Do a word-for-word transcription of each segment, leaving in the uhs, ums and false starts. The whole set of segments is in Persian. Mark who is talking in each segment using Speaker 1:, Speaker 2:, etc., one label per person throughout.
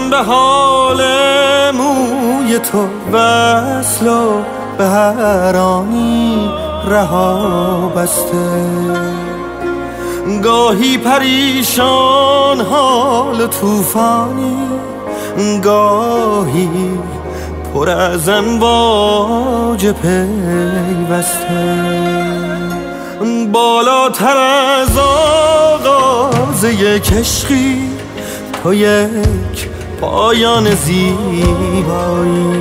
Speaker 1: حالم به حال موی تو وصل و به هر آنی رها بسته، گاهی پریشان حال طوفانی، گاهی پر از امواج پیوسته، بالاتر از آغاز یک عشقی تو یک پایان زیبایی،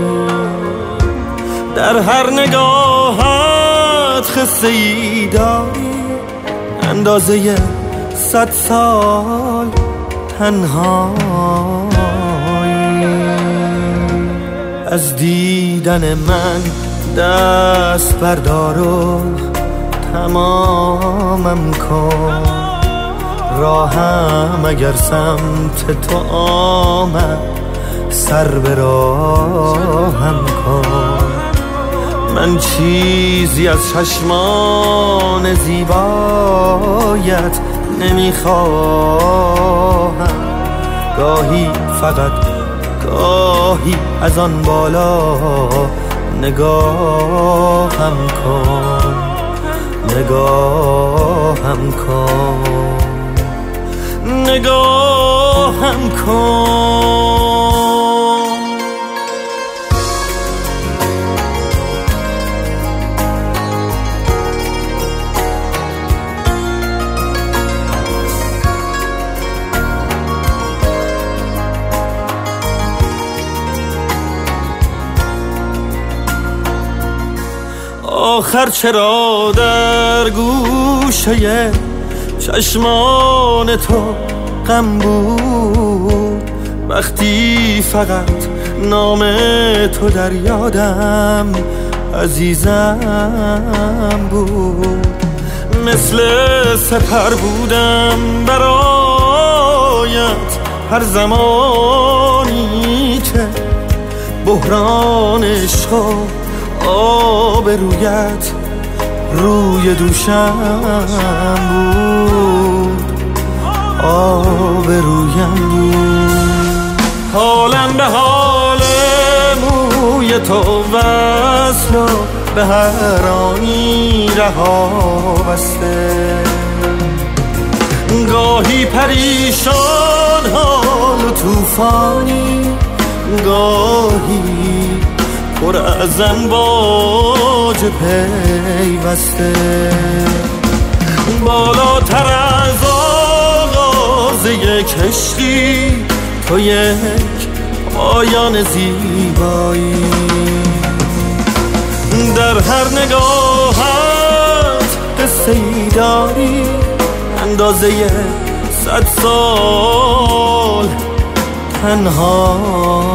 Speaker 1: در هر نگاهت قصه ای داری، اندازه صد سال تنهایی. از دیدن من دست بردار و تمامم کن، راهم اگر سمت تو آمد سر به راهم کن. من چیزی از چشمان زیبایت نمیخواهم، گاهی فقط گاهی از آن بالا نگاهم کن، نگاهم کن، نگاهم کن. آخر چرا در گوشه چشمان تو غم بود، وقتی فقط نام تو در یادم عزیزم بود. مثل سپر بودم برایت هر زمانی که بحران عشق آب رویت روی دوشم بود، آب رویم بود. حالم به حال موی تو وصل و به هر آنی رها بسته، گاهی پریشان حال و طوفانی، گاهی پر از امواج پیوسته، بالاتر از آغاز یک عشقی تو یک پایان زیبایی، در هر نگاهت قصه ای داری، اندازه صد سال تنها